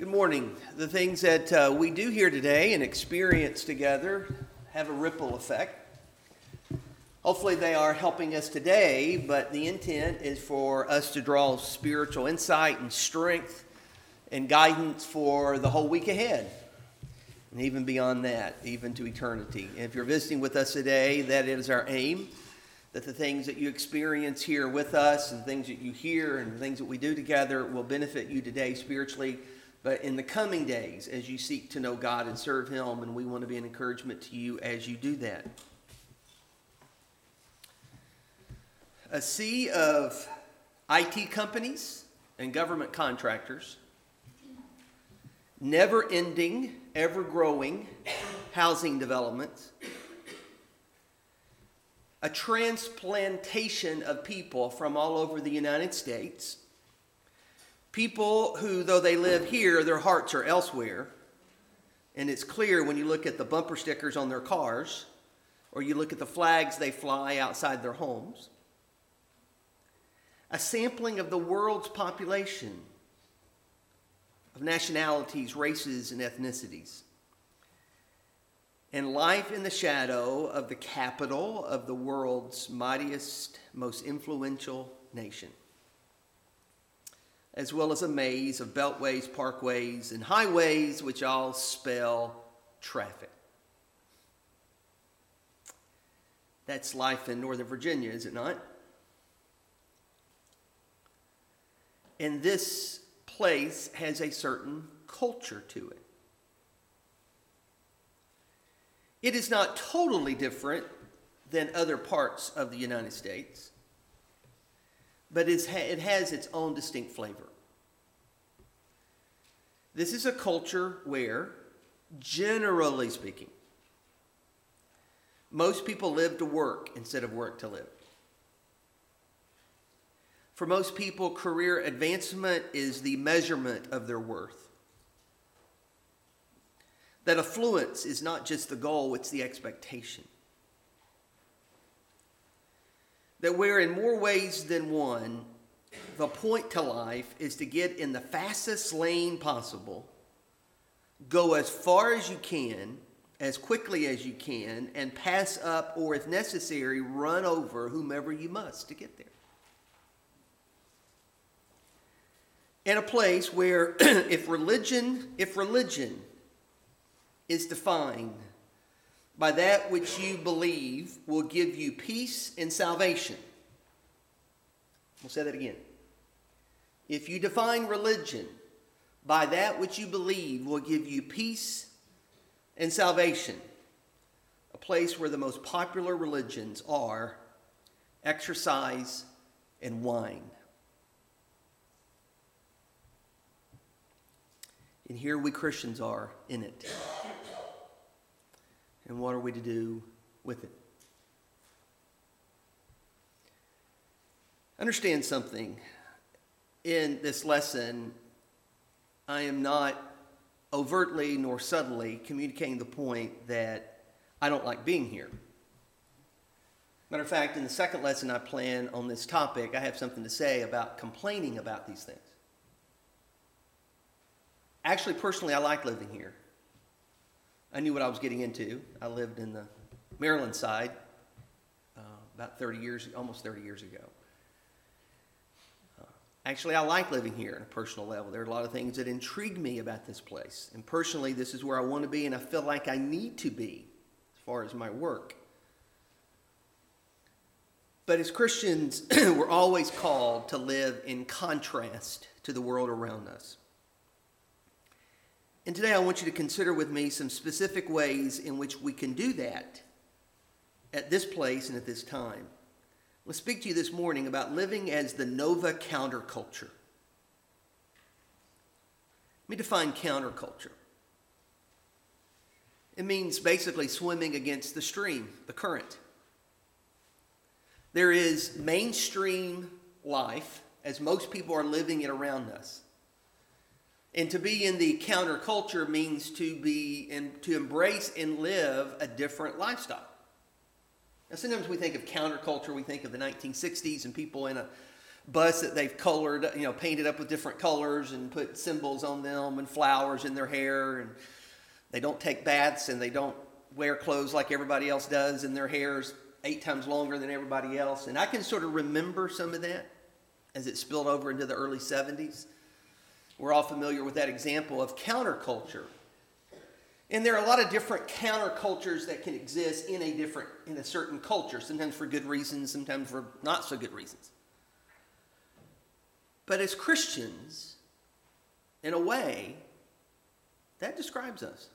Good morning. The things that we do here today and experience together have a ripple effect. Hopefully they are helping us today, but the intent is for us to draw spiritual insight and strength and guidance for the whole week ahead. And even beyond that, even to eternity. And if you're visiting with us today, that is our aim, that the things that you experience here with us and things that you hear and things that we do together will benefit you today spiritually, but in the coming days as you seek to know God and serve Him, and we want to be an encouragement to you as you do that. A sea of IT companies and government contractors, never-ending, ever-growing housing developments, a transplantation of people from all over the United States, people who, though they live here, their hearts are elsewhere. And it's clear when you look at the bumper stickers on their cars, or you look at the flags they fly outside their homes. A sampling of the world's population, of nationalities, races, and ethnicities. And life in the shadow of the capital of the world's mightiest, most influential nation, as well as a maze of beltways, parkways, and highways, which all spell traffic. That's life in Northern Virginia, is it not? And this place has a certain culture to it. It is not totally different than other parts of the United States, but it has its own distinct flavor. This is a culture where, generally speaking, most people live to work instead of work to live. For most people, career advancement is the measurement of their worth. That affluence is not just the goal, it's the expectation. That where in more ways than one, the point to life is to get in the fastest lane possible, go as far as you can, as quickly as you can, and pass up, or if necessary, run over whomever you must to get there. In a place where if religion is defined by that which you believe will give you peace and salvation. We'll say that again. If you define religion by that which you believe will give you peace and salvation, a place where the most popular religions are exercise and wine. And here we Christians are in it. And what are we to do with it? Understand something. In this lesson, I am not overtly nor subtly communicating the point that I don't like being here. Matter of fact, in the second lesson I plan on this topic, I have something to say about complaining about these things. Actually, personally, I like living here. I knew what I was getting into. I lived in the Maryland side about 30 years, almost 30 years ago. Actually, I like living here on a personal level. There are a lot of things that intrigue me about this place. And personally, this is where I want to be, and I feel like I need to be as far as my work. But as Christians, we're always called to live in contrast to the world around us. And today I want you to consider with me some specific ways in which we can do that at this place and at this time. Let's speak to you this morning about living as the Nova counterculture. Let me define counterculture. It means basically swimming against the stream, the current. There is mainstream life as most people are living it around us. And to be in the counterculture means to embrace and live a different lifestyle. Now, sometimes we think of counterculture, we think of the 1960s and people in a bus that they've colored, painted up with different colors and put symbols on them and flowers in their hair. And they don't take baths and they don't wear clothes like everybody else does, and their hair's 8 times longer than everybody else. And I can sort of remember some of that as it spilled over into the early 70s. We're all familiar with that example of counterculture. And there are a lot of different countercultures that can exist in a certain culture, sometimes for good reasons, sometimes for not so good reasons. But as Christians, in a way, that describes us.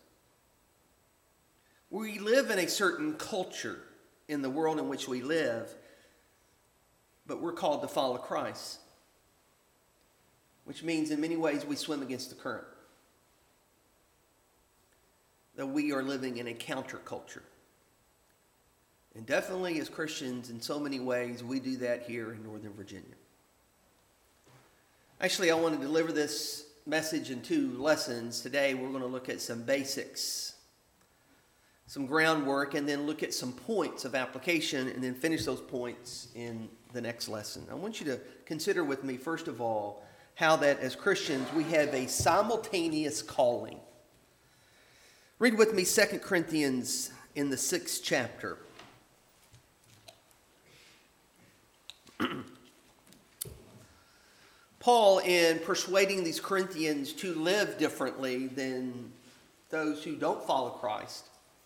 We live in a certain culture in the world in which we live, but we're called to follow Christ, which means in many ways we swim against the current. That we are living in a counterculture. And definitely as Christians, in so many ways, we do that here in Northern Virginia. Actually, I want to deliver this message in 2 lessons. Today, we're going to look at some basics, some groundwork, and then look at some points of application, and then finish those points in the next lesson. I want you to consider with me, first of all, how that as Christians, we have a simultaneous calling. Read with me 2 Corinthians in the 6th chapter. Paul, in persuading these Corinthians to live differently than those who don't follow Christ,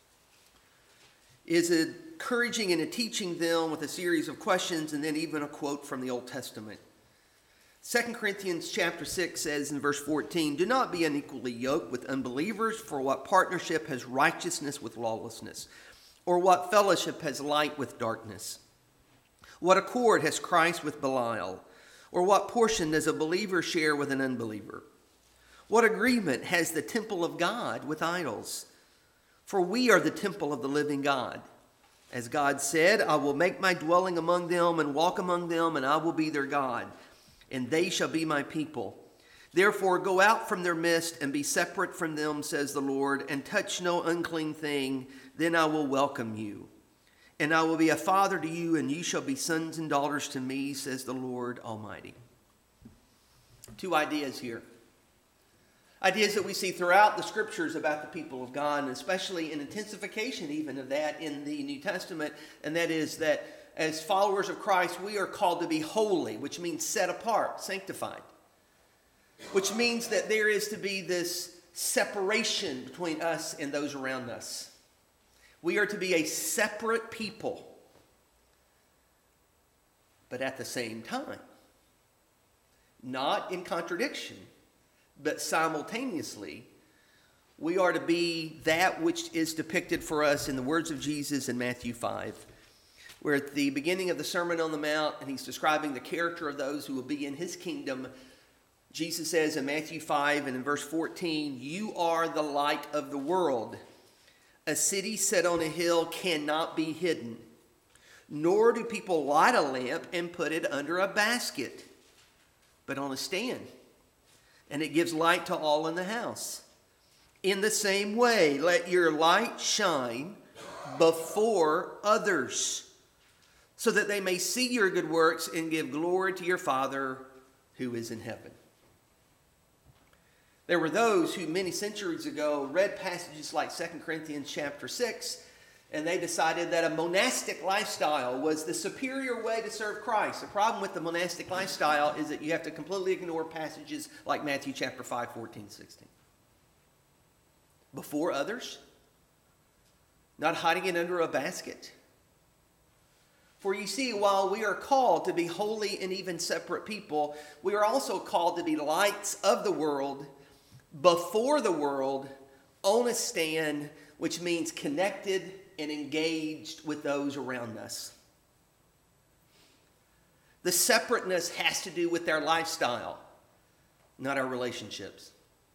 is encouraging and teaching them with a series of questions and then even a quote from the Old Testament. 2 Corinthians chapter 6 says in verse 14, "Do not be unequally yoked with unbelievers, for what partnership has righteousness with lawlessness? Or what fellowship has light with darkness? What accord has Christ with Belial? Or what portion does a believer share with an unbeliever? What agreement has the temple of God with idols? For we are the temple of the living God. As God said, I will make my dwelling among them and walk among them, and I will be their God, and they shall be my people. Therefore go out from their midst and be separate from them, says the Lord, and touch no unclean thing. Then I will welcome you. And I will be a father to you, and you shall be sons and daughters to me, says the Lord Almighty." 2 ideas here. Ideas that we see throughout the scriptures about the people of God, and especially an intensification even of that in the New Testament, and that is that as followers of Christ, we are called to be holy, which means set apart, sanctified. Which means that there is to be this separation between us and those around us. We are to be a separate people. But at the same time, not in contradiction, but simultaneously, we are to be that which is depicted for us in the words of Jesus in Matthew 5. We're at the beginning of the Sermon on the Mount, and he's describing the character of those who will be in his kingdom. Jesus says in Matthew 5 and in verse 14, "You are the light of the world. A city set on a hill cannot be hidden, nor do people light a lamp and put it under a basket, but on a stand, and it gives light to all in the house. In the same way, let your light shine before others, so that they may see your good works and give glory to your Father who is in heaven." There were those who many centuries ago read passages like 2 Corinthians chapter 6, and they decided that a monastic lifestyle was the superior way to serve Christ. The problem with the monastic lifestyle is that you have to completely ignore passages like Matthew chapter 5, 14, 16. Before others, not hiding it under a basket. For you see, while we are called to be holy and even separate people, we are also called to be lights of the world, before the world, on a stand, which means connected and engaged with those around us. The separateness has to do with our lifestyle, not our relationships.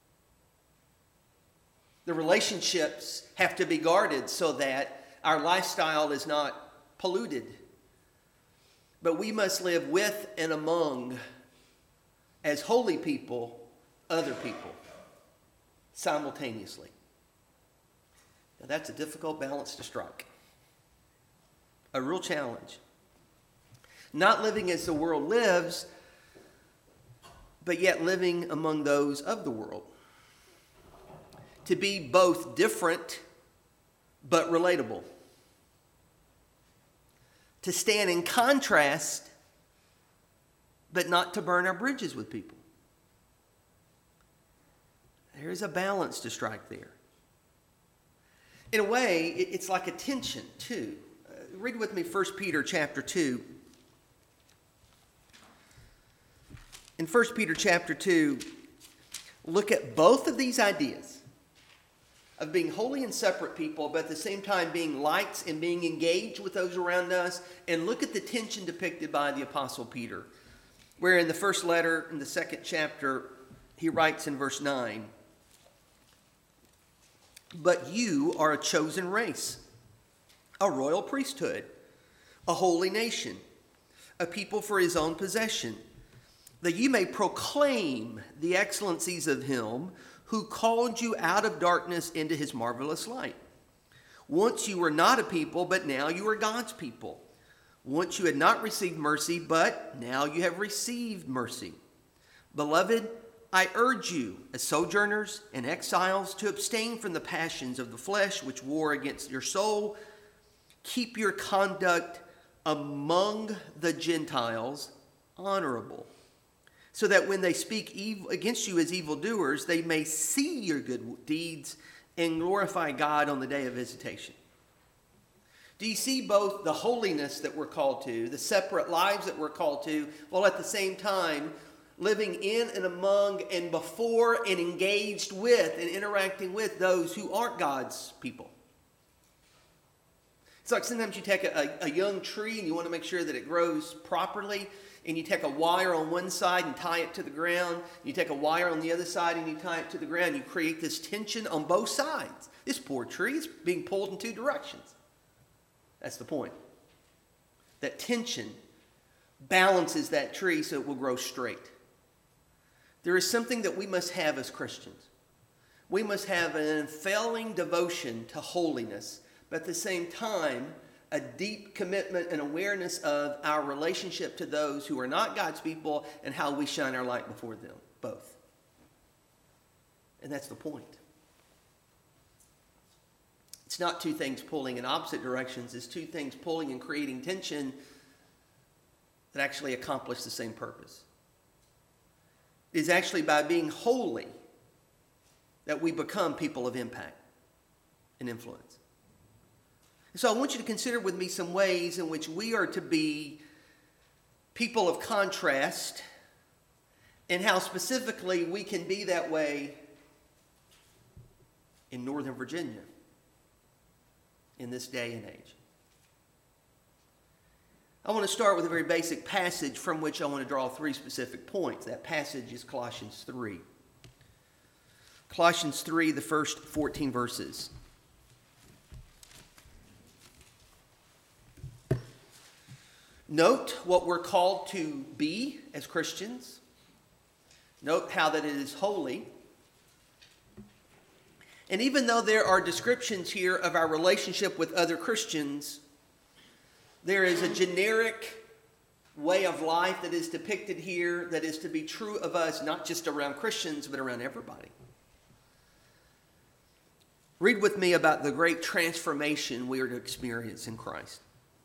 The relationships have to be guarded so that our lifestyle is not polluted. But we must live with and among, as holy people, other people, simultaneously. Now that's a difficult balance to strike. A real challenge. Not living as the world lives, but yet living among those of the world. To be both different but relatable. To stand in contrast, but not to burn our bridges with people. There is a balance to strike there. In a way, it's like a tension, too. Read with me 1 Peter chapter 2. In 1 Peter chapter 2, look at both of these ideas of being holy and separate people, but at the same time being lights and being engaged with those around us. And look at the tension depicted by the Apostle Peter, where in the first letter, in the second chapter, he writes in verse 9, "But you are a chosen race, a royal priesthood, a holy nation, a people for his own possession, that you may proclaim the excellencies of him who called you out of darkness into his marvelous light. Once you were not a people, but now you are God's people. Once you had not received mercy, but now you have received mercy. Beloved, I urge you, as sojourners and exiles, to abstain from the passions of the flesh which war against your soul. Keep your conduct among the Gentiles honorable, so that when they speak evil against you as evildoers, they may see your good deeds and glorify God on the day of visitation." Do you see both the holiness that we're called to, the separate lives that we're called to, while at the same time living in and among and before and engaged with and interacting with those who aren't God's people? It's like sometimes you take a young tree and you want to make sure that it grows properly, and you take a wire on one side and tie it to the ground. You take a wire on the other side and you tie it to the ground. You create this tension on both sides. This poor tree is being pulled in two directions. That's the point. That tension balances that tree so it will grow straight. There is something that we must have as Christians. We must have an unfailing devotion to holiness, but at the same time, a deep commitment and awareness of our relationship to those who are not God's people and how we shine our light before them, both. And that's the point. It's not two things pulling in opposite directions. It's two things pulling and creating tension that actually accomplish the same purpose. It is actually by being holy that we become people of impact and influence. So I want you to consider with me some ways in which we are to be people of contrast, and how specifically we can be that way in Northern Virginia in this day and age. I want to start with a very basic passage from which I want to draw three specific points. That passage is Colossians 3. Colossians 3, the first 14 verses. Note what we're called to be as Christians. Note how that it is holy. And even though there are descriptions here of our relationship with other Christians, there is a generic way of life that is depicted here that is to be true of us, not just around Christians, but around everybody. Read with me about the great transformation we are to experience in Christ.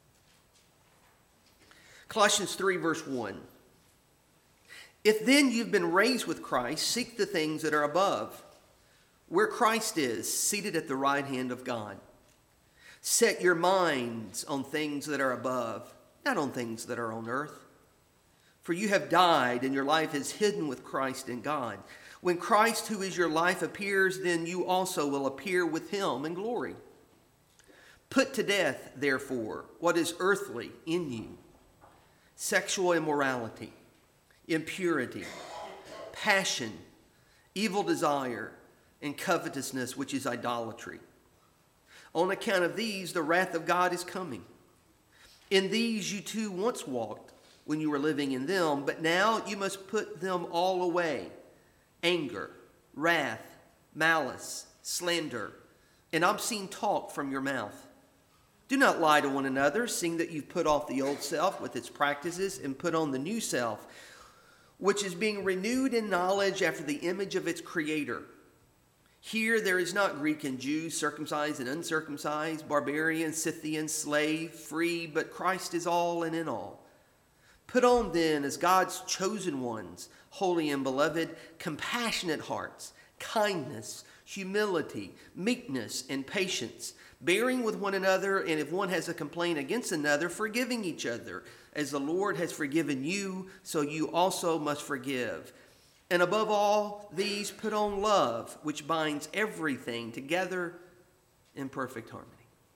Colossians 3, verse 1. If then you've been raised with Christ, seek the things that are above, where Christ is, seated at the right hand of God. Set your minds on things that are above, not on things that are on earth. For you have died, and your life is hidden with Christ in God. When Christ, who is your life, appears, then you also will appear with him in glory. Put to death, therefore, what is earthly in you: sexual immorality, impurity, passion, evil desire, and covetousness, which is idolatry. On account of these, the wrath of God is coming. In these you too once walked when you were living in them, but now you must put them all away: anger, wrath, malice, slander, and obscene talk from your mouth. Do not lie to one another, seeing that you've put off the old self with its practices and put on the new self, which is being renewed in knowledge after the image of its creator. Here there is not Greek and Jew, circumcised and uncircumcised, barbarian, Scythian, slave, free, but Christ is all and in all. Put on then, as God's chosen ones, holy and beloved, compassionate hearts, kindness, humility, meekness, and patience, bearing with one another, and if one has a complaint against another, forgiving each other. As the Lord has forgiven you, so you also must forgive. And above all these, put on love, which binds everything together in perfect harmony.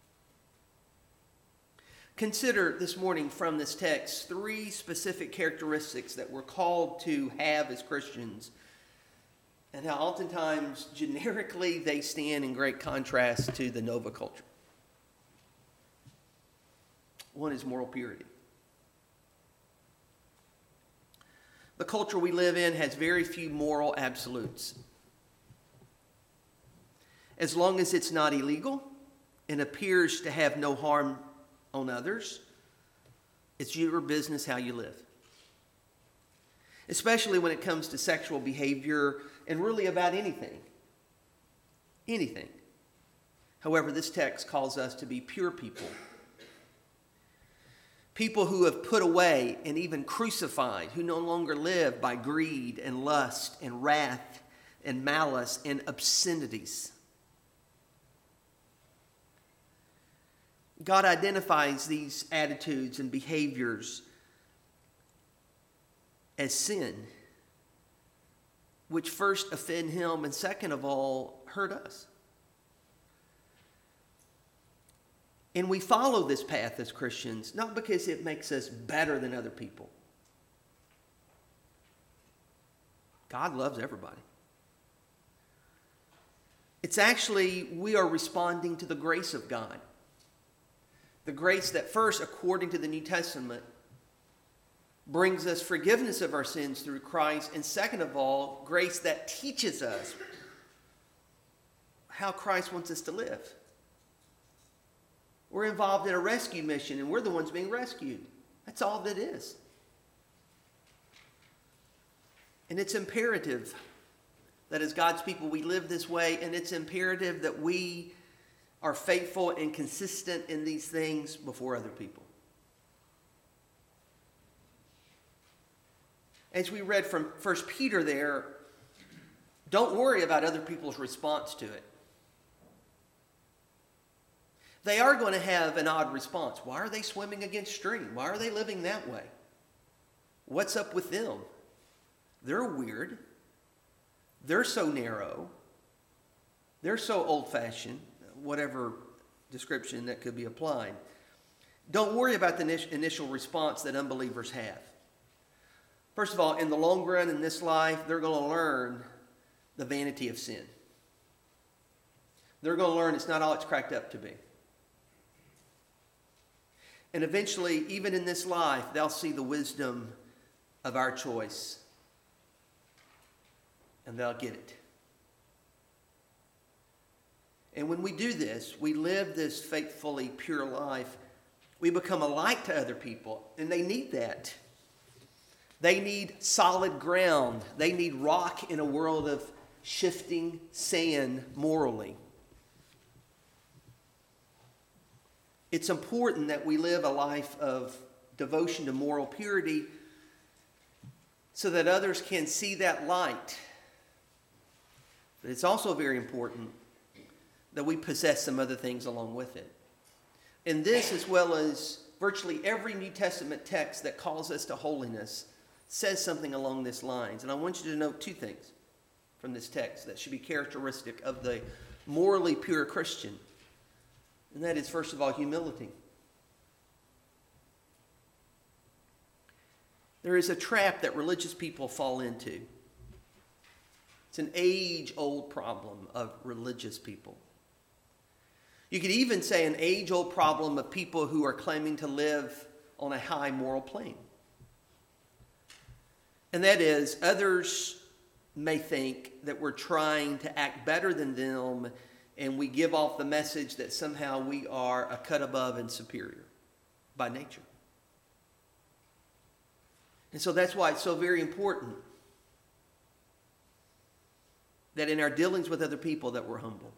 Consider this morning from this text 3 specific characteristics that we're called to have as Christians, and how oftentimes generically they stand in great contrast to the Nova culture. One is moral purity. The culture we live in has very few moral absolutes. As long as it's not illegal and appears to have no harm on others, it's your business how you live. Especially when it comes to sexual behavior and really about anything. Anything. However, this text calls us to be pure people. People who have put away and even crucified, who no longer live by greed and lust and wrath and malice and obscenities. God identifies these attitudes and behaviors as sin, which first offend him and second of all hurt us. And we follow this path as Christians, not because it makes us better than other people. God loves everybody. It's actually, we are responding to the grace of God. The grace that first, according to the New Testament, brings us forgiveness of our sins through Christ. And second of all, grace that teaches us how Christ wants us to live. We're involved in a rescue mission, and we're the ones being rescued. That's all that is. And it's imperative that as God's people we live this way, and it's imperative that we are faithful and consistent in these things before other people. As we read from 1 Peter there, don't worry about other people's response to it. They are going to have an odd response. Why are they swimming against stream? Why are they living that way? What's up with them? They're weird. They're so narrow. They're so old-fashioned, whatever description that could be applied. Don't worry about the initial response that unbelievers have. First of all, in the long run in this life, they're going to learn the vanity of sin. They're going to learn it's not all it's cracked up to be. And eventually, even in this life, they'll see the wisdom of our choice. And they'll get it. And when we do this, we live this faithfully pure life, we become a light to other people. And they need that. They need solid ground. They need rock in a world of shifting sand morally. It's important that we live a life of devotion to moral purity so that others can see that light. But it's also very important that we possess some other things along with it. And this, as well as virtually every New Testament text that calls us to holiness, says something along these lines. And I want you to note 2 things from this text that should be characteristic of the morally pure Christian. And that is, first of all, humility. There is a trap that religious people fall into. It's an age-old problem of religious people. You could even say an age-old problem of people who are claiming to live on a high moral plane. And that is, others may think that we're trying to act better than them, and we give off the message that somehow we are a cut above and superior by nature. And so that's why it's so very important that in our dealings with other people that we're humble.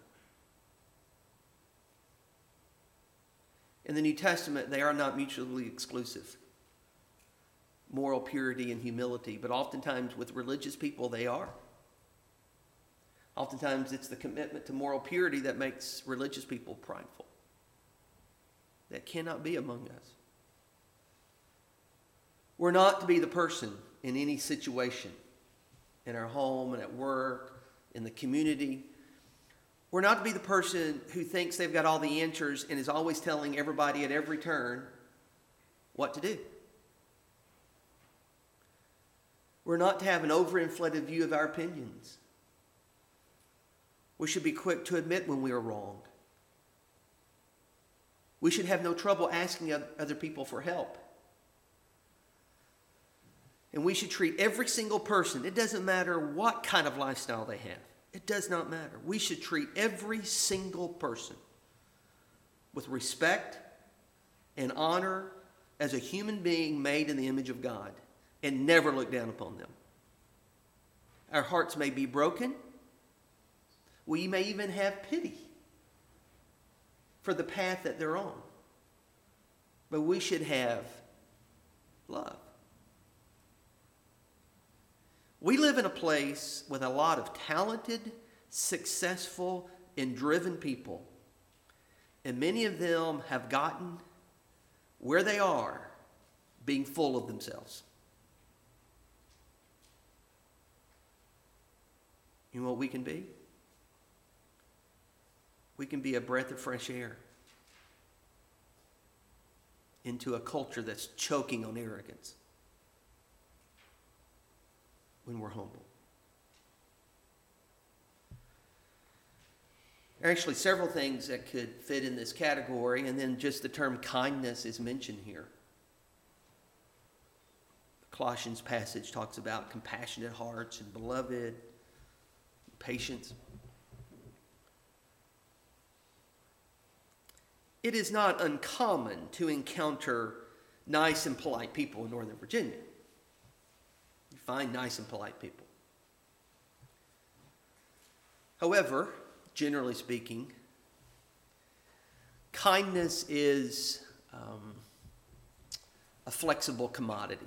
In the New Testament, they are not mutually exclusive. Moral purity and humility, but oftentimes with religious people, they are. Oftentimes it's the commitment to moral purity that makes religious people prideful. That cannot be among us. We're not to be the person in any situation, in our home and at work, in the community. We're not to be the person who thinks they've got all the answers and is always telling everybody at every turn what to do. We're not to have an overinflated view of our opinions. We should be quick to admit when we are wrong. We should have no trouble asking other people for help. And we should treat every single person, it doesn't matter what kind of lifestyle they have. It does not matter. We should treat every single person with respect and honor as a human being made in the image of God and never look down upon them. Our hearts may be broken. We may even have pity for the path that they're on. But we should have love. We live in a place with a lot of talented, successful, and driven people. And many of them have gotten where they are being full of themselves. You know what we can be? We can be a breath of fresh air into a culture that's choking on arrogance when we're humble. There are actually several things that could fit in this category, and then just the term kindness is mentioned here. The Colossians passage talks about compassionate hearts and beloved, patience. It is not uncommon to encounter nice and polite people in Northern Virginia. You find nice and polite people. However, generally speaking, kindness is a flexible commodity.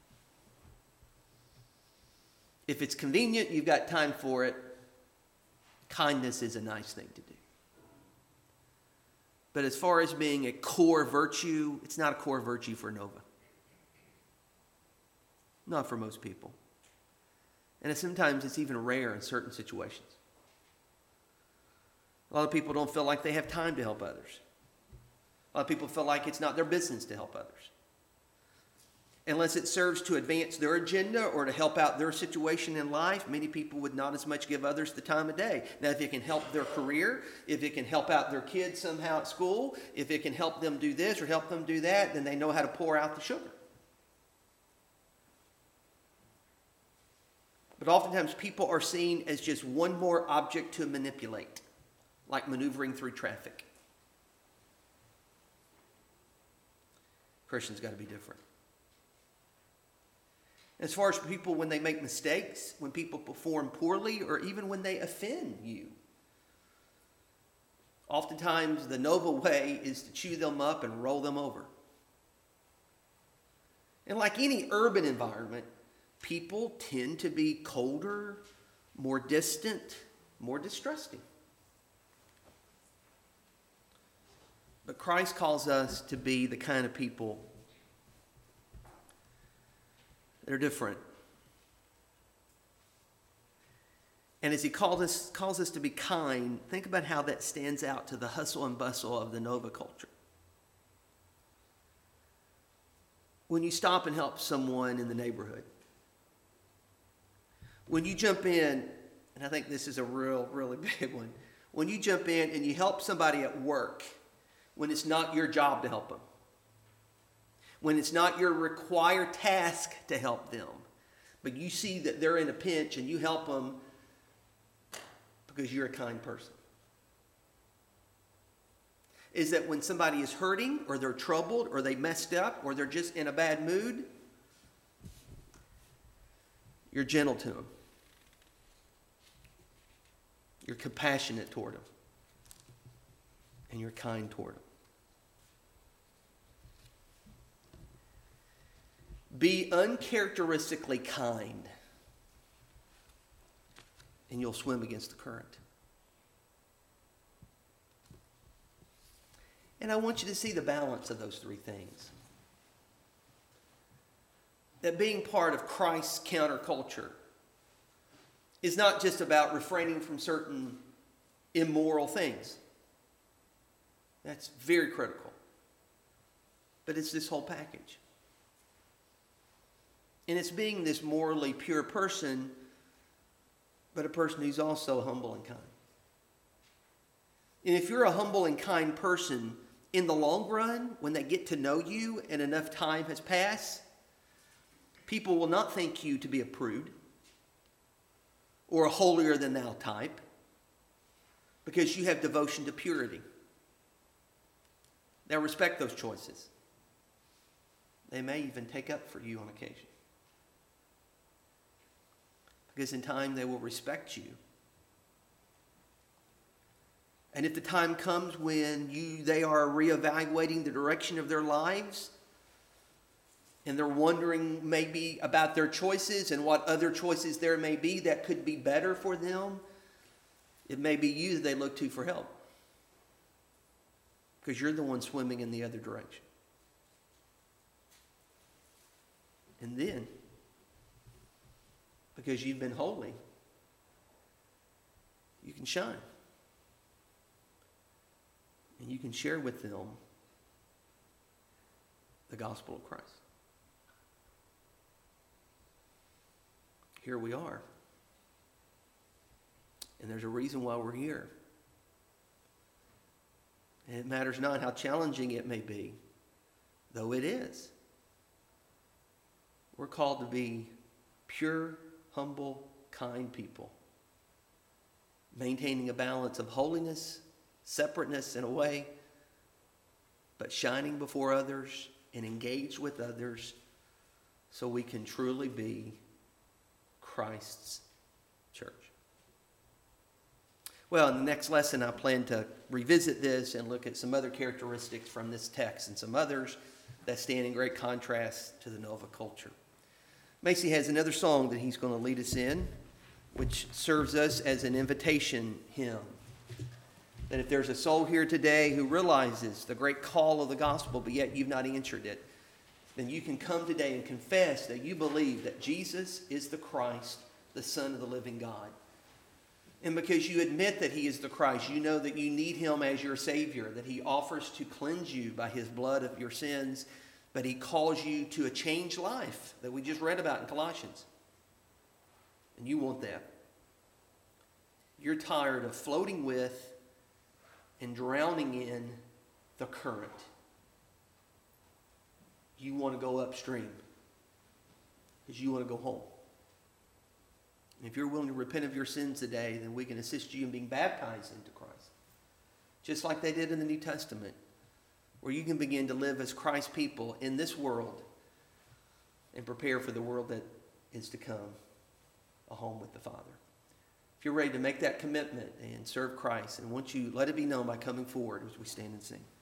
If it's convenient, you've got time for it, kindness is a nice thing to do. But as far as being a core virtue, it's not a core virtue for Nova. Not for most people. And sometimes it's even rare in certain situations. A lot of people don't feel like they have time to help others. A lot of people feel like it's not their business to help others. Unless it serves to advance their agenda or to help out their situation in life, many people would not as much give others the time of day. Now, if it can help their career, if it can help out their kids somehow at school, if it can help them do this or help them do that, then they know how to pour out the sugar. But oftentimes people are seen as just one more object to manipulate, like maneuvering through traffic. Christians got to be different. As far as people when they make mistakes, when people perform poorly, or even when they offend you, oftentimes the Nova way is to chew them up and roll them over. And like any urban environment, people tend to be colder, more distant, more distrusting. But Christ calls us to be the kind of people that are different. And as he calls us to be kind, think about how that stands out to the hustle and bustle of the Nova culture. When you stop and help someone in the neighborhood, when you jump in, and I think this is a really big one, when you jump in and you help somebody at work when it's not your job to help them, when it's not your required task to help them, but you see that they're in a pinch and you help them because you're a kind person. Is that when somebody is hurting or they're troubled or they messed up or they're just in a bad mood, You're gentle to them. You're compassionate toward them. And you're kind toward them. Be uncharacteristically kind, and you'll swim against the current. And I want you to see the balance of those three things. That being part of Christ's counterculture is not just about refraining from certain immoral things. That's very critical. But it's this whole package. And it's being this morally pure person, but a person who's also humble and kind. And if you're a humble and kind person, in the long run, when they get to know you and enough time has passed, people will not think you to be a prude or a holier-than-thou type because you have devotion to purity. They'll respect those choices. They may even take up for you on occasion. Because in time they will respect you. And if the time comes when they are reevaluating the direction of their lives, and they're wondering maybe about their choices and what other choices there may be that could be better for them, it may be you that they look to for help. Because you're the one swimming in the other direction. And then, because you've been holy, you can shine. And you can share with them the gospel of Christ. Here we are. And there's a reason why we're here. And it matters not how challenging it may be, though it is. We're called to be pure, humble, kind people, maintaining a balance of holiness, separateness in a way, but shining before others and engaged with others so we can truly be Christ's church. Well, in the next lesson, I plan to revisit this and look at some other characteristics from this text and some others that stand in great contrast to the Nova culture. Macy has another song that he's going to lead us in, which serves us as an invitation hymn. That if there's a soul here today who realizes the great call of the gospel, but yet you've not answered it, then you can come today and confess that you believe that Jesus is the Christ, the Son of the living God. And because you admit that he is the Christ, you know that you need him as your Savior, that he offers to cleanse you by his blood of your sins, but he calls you to a changed life that we just read about in Colossians. And you want that. You're tired of floating with and drowning in the current. You want to go upstream because you want to go home. And if you're willing to repent of your sins today, then we can assist you in being baptized into Christ. Just like they did in the New Testament, where you can begin to live as Christ's people in this world and prepare for the world that is to come, a home with the Father. If you're ready to make that commitment and serve Christ, and once you let it be known by coming forward as we stand and sing.